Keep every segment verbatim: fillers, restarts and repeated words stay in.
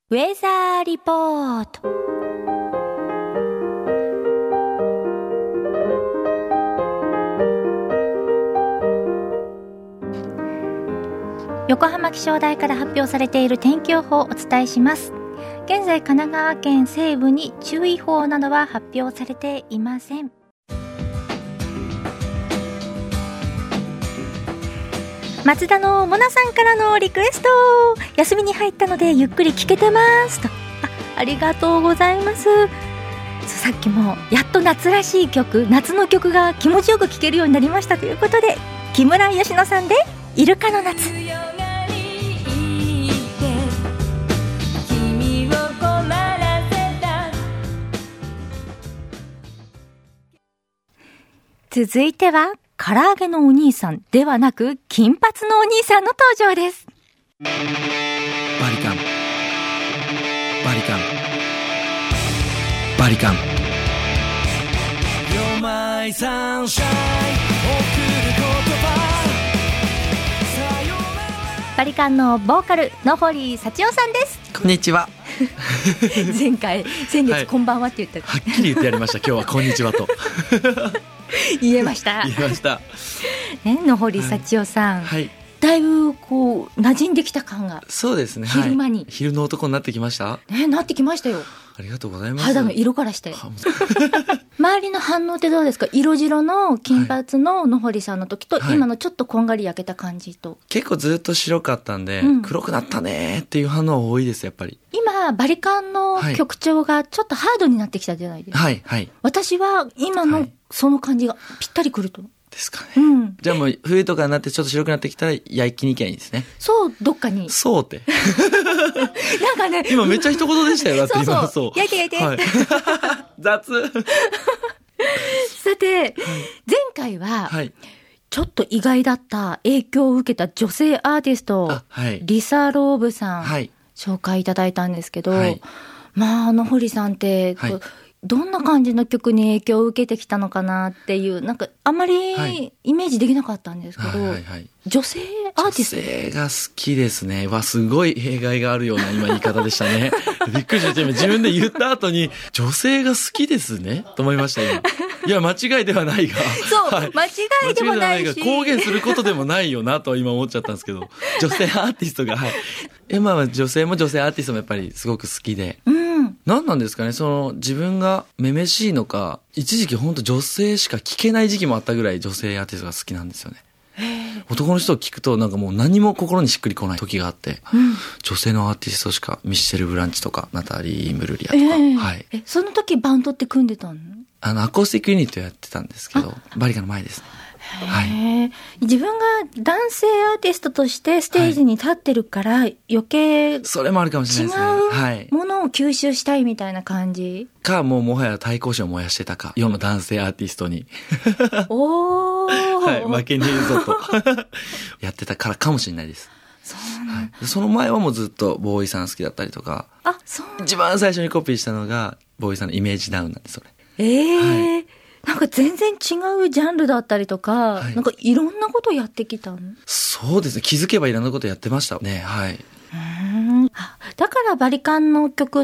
ウェザーリポート。横浜気象台から発表されている天気予報をお伝えします。現在神奈川県西部に注意報などは発表されていません。松田のモナさんからのリクエスト。休みに入ったのでゆっくり聞けてますと。 あ, ありがとうございます。さっきもやっと夏らしい曲、夏の曲が気持ちよく聴けるようになりましたということで、木村佳乃さんでイルカの夏。続いては唐揚げのお兄さんではなく金髪のお兄さんの登場です。 バリカンバリカンバリカン You're my sunshine バリカンのボーカル野堀幸男さんです。 こんにちは。 前回先月、はい、こんばんはって言った。 はっきり言ってやりました。今日はこんにちはと言えました言えました、 ね、野堀幸男さん、はいはい、だいぶこう馴染んできた感が。 そうですね、 昼間に、はい、 昼の男になってきました、 ね、なってきましたよ。 ありがとうございます。 肌の色からして周りの反応ってどうですか？色白の金髪の野堀さんの時と、はい、今のちょっとこんがり焼けた感じと。 結構ずっと白かったんで、うん、黒くなったねっていう反応多いです。やっぱり今バリカンの曲調がちょっとハードになってきたじゃないですか。 はいはい。 私は今のその感じがぴったりくると。 ですかね、 うん、 じゃあもう冬とかになってちょっと白くなってきたら焼きに行きゃいいんですね。 そう、どっかにそうってなんかね、 今めっちゃ一言でしたよ。だって今そうそうそう焼いて焼いて、はい、 雑さて、はい、前回は、はい、ちょっと意外だった影響を受けた女性アーティスト、はい、リサ・ローブさん、はい、紹介いただいたんですけど、はい、まあ野堀さんって、はい、どんな感じの曲に影響を受けてきたのかなっていう、なんかあんまりイメージできなかったんですけど、はいはいはい、女性アーティスト。 女性が好きですね。わ、すごい弊害があるような今言い方でしたね。びっくりして自分で言った後に女性が好きですねと思いました今。いや間違いではないが、 そう、はい、間違いでもないし、 公言することでもないよなと今思っちゃったんですけど、女性アーティストが、はい、今は女性も女性アーティストもやっぱりすごく好きで、うん、何なんですかね、その自分がめめしいのか、一時期本当女性しか聴けない時期もあったぐらい女性アーティストが好きなんですよね。男の人を聞くとなんかもう何も心にしっくりこない時があって、うん、女性のアーティストしか、ミッシェル・ブランチとかナタリー・イムルリアとか、えーはい、 えその時バンドって組んでたの？ あのアコースティックユニットやってたんですけど、バリカンの前ですね。 はい、自分が男性アーティストとしてステージに立ってるから余計それもあるかもしれないですね。 違うものを吸収したいみたいな感じか、もうもはや対抗心を燃やしてたか、世の男性アーティストにおー、はい、 負けねえぞとやってたからかもしれないです。 そうなん、はい、 その前はもうずっとボーイさん好きだったりとか。 あ、そう。 一番最初にコピーしたのがボーイさんのイメージダウンなんです。それえー、はい、なんか全然違うジャンルだったりとか、はい、なんかいろんなことやってきたの？ そうですね、気づけばいろんなことやってましたね。はい。うーん、あ、だからバリカンの曲って、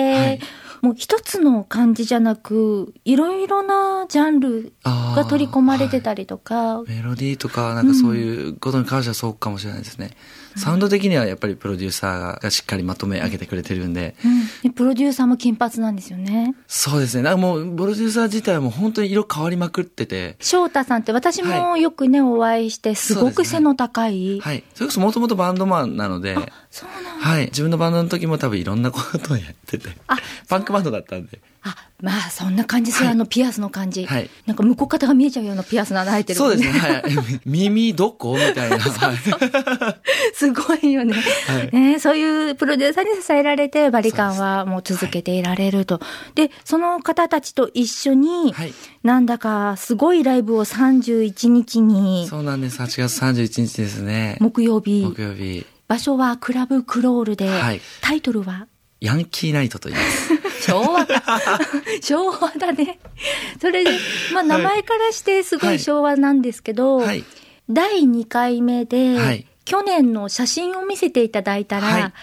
はい、もう一つの感じじゃなくいろいろなジャンルが取り込まれてたりとか、 はい、メロディーとかなんかそういうことに関してはそうかもしれないですね、うん、サウンド的にはやっぱりプロデューサーがしっかりまとめ上げてくれてるんで、 うん、プロデューサーも金髪なんですよね。 そうですね、なんかもうプロデューサー自体はもう本当に色変わりまくってて、 翔太さんって私もよくね、はい、お会いしてすごく背の高い、 ね、はい、それこそもともとバンドマンなので、 そうなんだ、 はい、自分のバンドの時も多分いろんなことをやってて、あ、パンクバンドだったんで、 あ、まあそんな感じする、はい、あのピアスの感じ、はい、なんか向こう肩が見えちゃうようなピアスの穴開いてる、 ね、そうですね、はい、耳どこみたいなそうそうすごいよね、はいね、そういうプロデューサーに支えられてバリカンはもう続けていられると。 で, でその方たちと一緒に、はい、なんだかすごいライブをさんじゅういちにちに。 そうなんです、はちがつさんじゅういちにちですね、 木曜日。 木曜日、 場所はクラブクロールで、はい、タイトルはヤンキーナイトと言います昭和だ昭和だね。それで、まあ、名前からしてすごい昭和なんですけど、はいはい、だいにかいめで、はい、去年の写真を見せていただいたら、はい、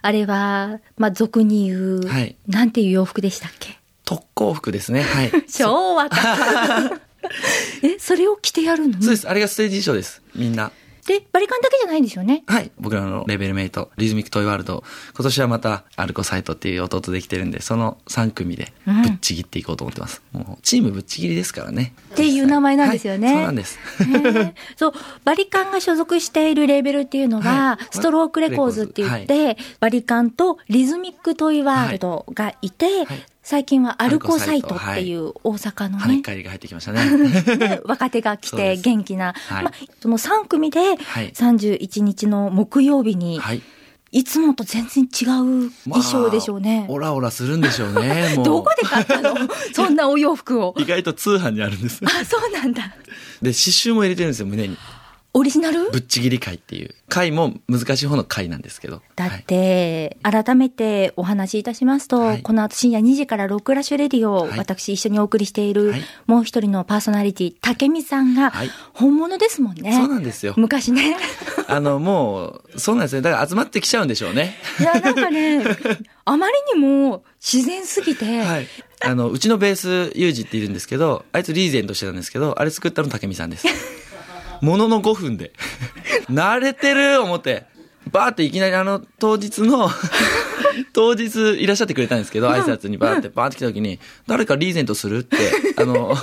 あれは、まあ、俗に言う、はい、なんていう洋服でしたっけ？ 特攻服ですね。はい。 昭和か。え、それを着てやるの？ そうです。あれがステージ衣装です。みんな。 で、バリカンだけじゃないんですよね。 はい。僕らのレベルメイト、リズミックトイワールド。今年はまた、アルコサイトっていう弟できてるんで、そのさん組でぶっちぎっていこうと思ってます。うん、もう、チームぶっちぎりですからね。 っていう名前なんですよね。はい、 そうなんです。 そう、バリカンが所属しているレーベルっていうのは、はい、ストロークレコーズって言って、はい、バリカンとリズミックトイワールドがいて、はいはい、最近はアルコサイトっていう大阪のね。 跳ね返りが入ってきましたね。 若手が来て元気な。はい、まあ、そのさん組でさんじゅういちにちの木曜日に、はい、いつもと全然違う衣装でしょうね。 まあ、オラオラするんでしょうね。もうどこで買ったの？そんなお洋服を。 意外と通販にあるんです。 あ、そうなんだ。 で、刺繍も入れてるんですよ、胸に。 オリジナル？ ぶっちぎり会っていう。会も難しい方の会なんですけど。 だって、はい、改めてお話しいたしますと、はい、この後深夜にじからロックラッシュレディを私一緒にお送りしている、はい、もう一人のパーソナリティ、竹見さんが本物ですもんね。 そうなんですよ。 昔ね。 あの、もう、そうなんですね。だから集まってきちゃうんでしょうね。 いや、なんかね、あまりにも自然すぎて、 はい。あの、うちのベース、ユージっているんですけど、あいつリーゼントしてたんですけど、あれ作ったの竹見さんです。もののごふんで。慣れてる思って。バーっていきなりあの、当日の、当日いらっしゃってくれたんですけど、挨拶にバーってバーって来た時に、誰かリーゼントするって、あの、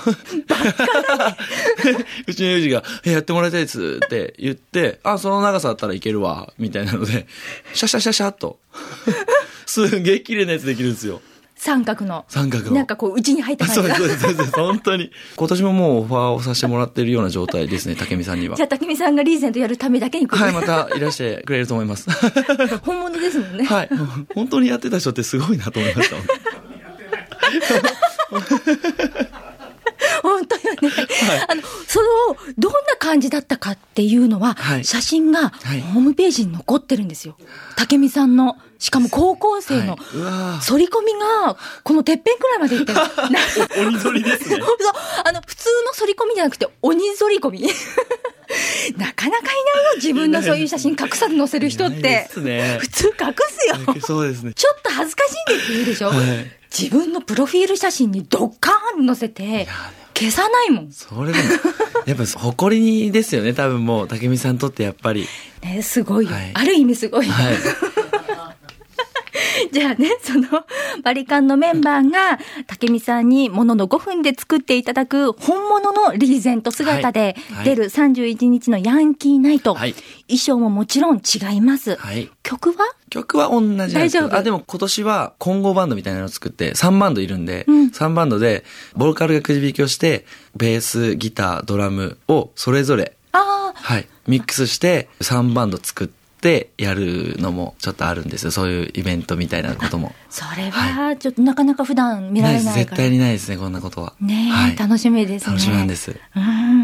うちのユージが、え、やってもらいたいですって言って、あ、その長さだったらいけるわ、みたいなので、シャシャシャシャっと、すんげえ綺麗なやつできるんですよ。 三角の。 三角の。 なんかこう、うちに入った感じが。 そうです、そうです、本当に。今年ももうオファーをさせてもらってるような状態ですね、竹見さんには。 じゃあ竹見さんがリーゼントやるためだけに来る。 はい、またいらしてくれると思います。 本物ですもんね。 はい。本当にやってた人ってすごいなと思いました。 本当よね。はい、あの、それをどんな感じだったかっていうのは、はい、写真がホームページに残ってるんですよ。竹見さんの。しかも高校生の反り込みがこのてっぺんくらいまでいってる。 鬼反りですね。そう、 あの普通の反り込みじゃなくて鬼反り込み。なかなかいないよ、自分のそういう写真隠さず載せる人って。普通隠すよ。 そうですね。 ちょっと恥ずかしいんですって言うでしょ。はい、自分のプロフィール写真にドッカーン載せて消さないもん。 それでもやっぱ誇りですよね、多分もう竹見さんにとってやっぱり。 ね、すごいよ。はい、ある意味すごい。はい。じゃあね、そのバリカンのメンバーが竹見さんにもののごふんで作っていただく本物のリーゼント姿で出るさんじゅういちにちのヤンキーナイト、はい、衣装ももちろん違います、はい、曲は曲は同じなんですけど、大丈夫。あ、でも今年は混合バンドみたいなのを作ってさんバンドいるんで、うん、さんバンドでボーカルがくじ引きをしてベース、ギター、ドラムをそれぞれ、あ、はい、ミックスしてさんバンド作ってでやるのもちょっとあるんですよ。そういうイベントみたいなことも。 それはちょっとなかなか普段見られないから。 絶対にないですね、こんなことは。 ねえ、はい、楽しみですね。 楽しみなんです。 うん。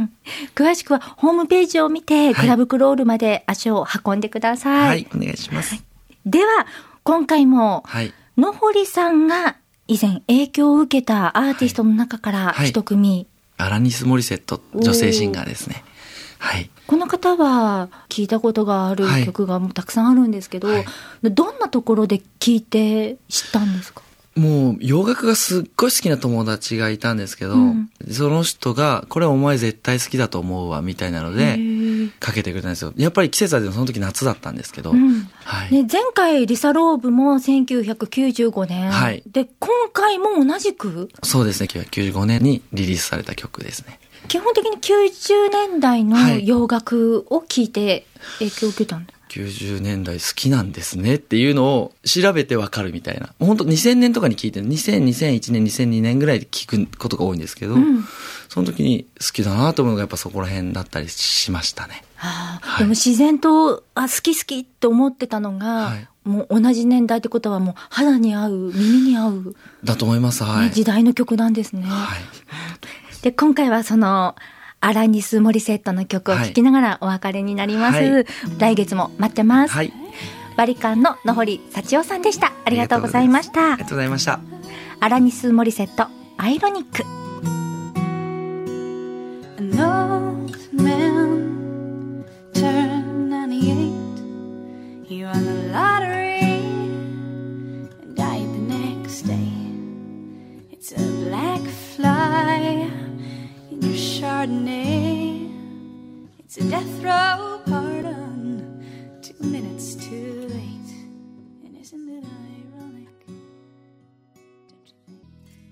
詳しくはホームページを見て、クラブクロールまで足を運んでください。 はい、お願いします。はい、 では、今回も、はい、野堀さんが以前影響を受けたアーティストの中から一組、はいはい、アラニス・モリセット、女性シンガーですね。はい、 この方は聞いたことがある曲がもうたくさんあるんですけど、はい、どんなところで聞いて知ったんですか？ もう洋楽がすっごい好きな友達がいたんですけど、うん、その人がこれお前絶対好きだと思うわみたいなのでかけてくれたんですよ。やっぱり季節はでもその時夏だったんですけど、うんはいね、前回リサローブもせんきゅうひゃくきゅうじゅうごねん、はい、で今回も同じくそうですね、せんきゅうひゃくきゅうじゅうごねんにリリースされた曲ですね。 基本的にきゅうじゅうねんだいの洋楽を聴いて影響を受けたんだ、はい、 きゅうじゅうねんだい好きなんですねっていうのを調べてわかるみたいな。本当にせんねんとかに聞いてるにせん、にせんいちねん、にせんにねんぐらいで聞くことが多いんですけど、うん、その時に好きだなと思うのがやっぱそこら辺だったりしましたね。 はあはい、でも自然とあ好き好きって思ってたのが、はい、もう同じ年代ってことはもう肌に合う耳に合うだと思います、はいね、時代の曲なんですね、はいで今回はそのアラニス・モリセットの曲を聴きながらお別れになります、はい、来月も待ってます、はい、バリカンの野堀幸男さんでした。ありがとうございました。 ありがとうございました。 アラニス・モリセットアイロニック。 An old man turned ninety-eight. He won the lottery pardoning. It's a death row pardon. Two minutes too late. And isn't it ironic? Don't you think?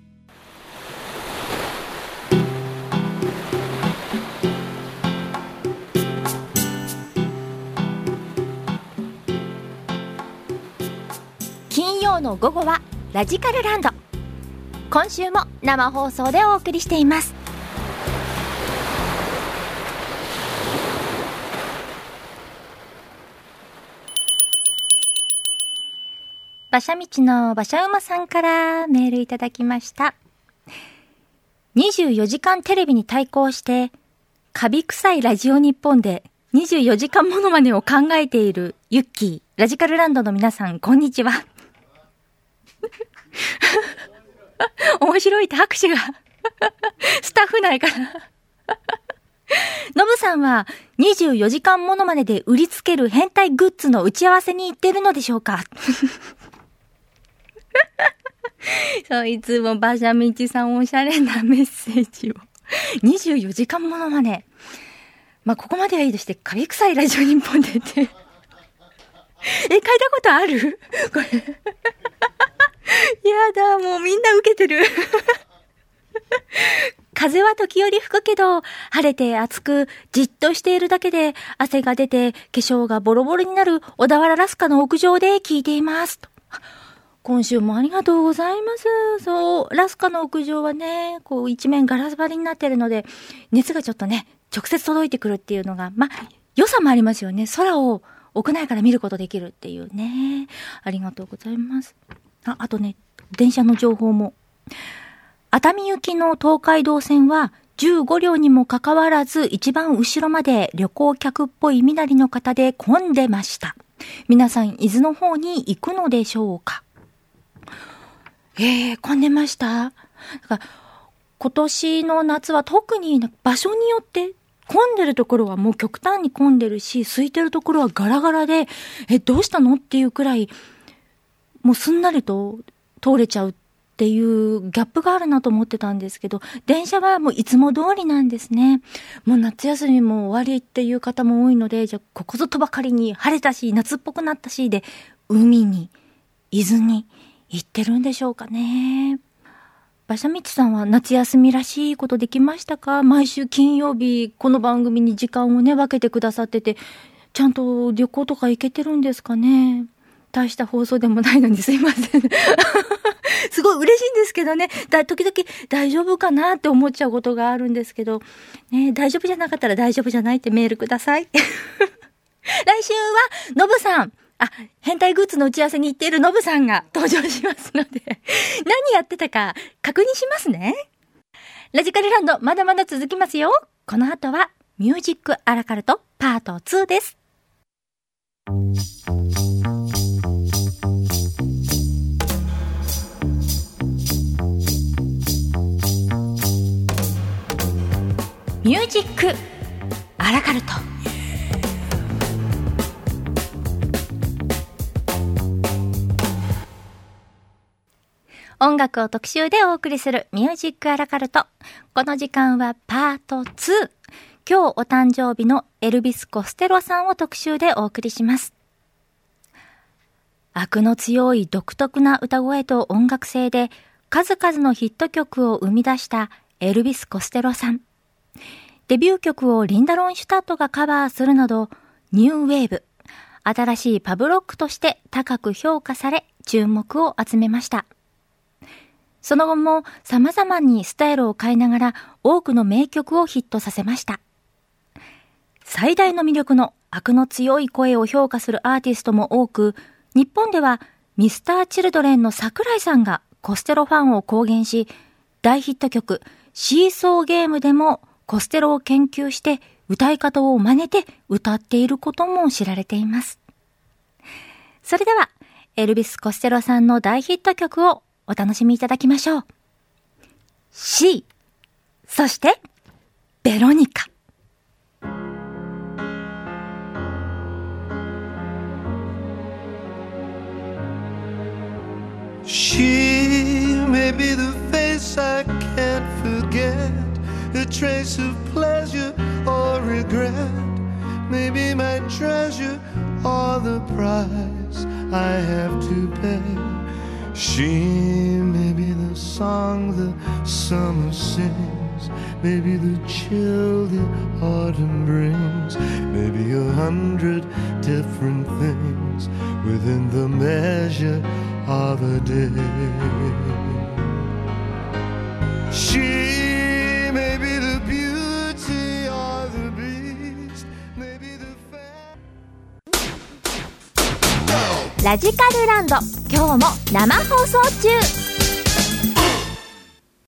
金曜の午後はラジカルランド。今週も生放送でお送りしています。馬車道の馬車馬さんからメールいただきました。にじゅうよじかんテレビに対抗してカビ臭いラジオ日本でにじゅうよじかんモノマネを考えているユッキー、ラジカルランドの皆さん、こんにちは。面白いって拍手がスタッフ内からノブさんはにじゅうよじかんモノマネで売りつける変態グッズの打ち合わせに行ってるのでしょうか。そう、いつも馬車道さんおしゃれなメッセージをにじゅうよじかんモノマネ、まあここまではいいとして、カビ臭いラジオ日本でってえ、書いたことあるこれやだ、もうみんな受けてる風は時折吹くけど、晴れて暑くじっとしているだけで汗が出て化粧がボロボロになる小田原ラスカの屋上で聞いていますと。今週もありがとうございます。そう、ラスカの屋上はね、こう一面ガラス張りになってるので、熱がちょっとね、直接届いてくるっていうのが、まあ、良さもありますよね。空を屋内から見ることできるっていうね。ありがとうございます。あ、あとね、電車の情報も。熱海行きの東海道線はじゅうごりょうにもかかわらず一番後ろまで旅行客っぽい身なりの方で混んでました。皆さん伊豆の方に行くのでしょうか。えー、混んでました。だから今年の夏は特に場所によって混んでるところはもう極端に混んでるし、空いてるところはガラガラで、え、どうしたのっていうくらい、もうすんなりと通れちゃうっていうギャップがあるなと思ってたんですけど、電車はもういつも通りなんですね。もう夏休みも終わりっていう方も多いので、じゃあここぞとばかりに晴れたし、夏っぽくなったしで、海に、伊豆に行ってるんでしょうかね。馬車道さんは夏休みらしいことできましたか？毎週金曜日、この番組に時間をね、分けてくださってて、ちゃんと旅行とか行けてるんですかね？大した放送でもないのにすいません。すごい嬉しいんですけどね、だ時々大丈夫かなって思っちゃうことがあるんですけど、ね、大丈夫じゃなかったら大丈夫じゃないってメールください。来週はノブさん、あ、変態グッズの打ち合わせに行っているノブさんが登場しますので、何やってたか確認しますね。ラジカルランドまだまだ続きますよ。この後はミュージックアラカルトパートツーです。ミュージックアラカルト。音楽を特集でお送りするミュージックアラカルト。この時間はパートツー。今日お誕生日のエルビス・コステロさんを特集でお送りします。悪の強い独特な歌声と音楽性で数々のヒット曲を生み出したエルビス・コステロさん。デビュー曲をリンダ・ロンシュタットがカバーするなど、ニューウェーブ、新しいパブロックとして高く評価され、注目を集めました。その後も様々にスタイルを変えながら多くの名曲をヒットさせました。最大の魅力の悪の強い声を評価するアーティストも多く、日本ではミスターチルドレンの桜井さんがコステロファンを公言し、大ヒット曲シーソーゲームでもコステロを研究して歌い方を真似て歌っていることも知られています。それではエルビス・コステロさんの大ヒット曲をお楽しみいただきましょう。C、そしてベロニカ。 She may be the face I can't forget, a trace of pleasure maybe my treasure or the price I have to pay. She may be the song the summer sings, maybe the chill the autumn brings, maybe a hundred different things within the measure of a day. She may be the beauty or the beast, maybe the fair. ラジカルランド、今日も生放送中。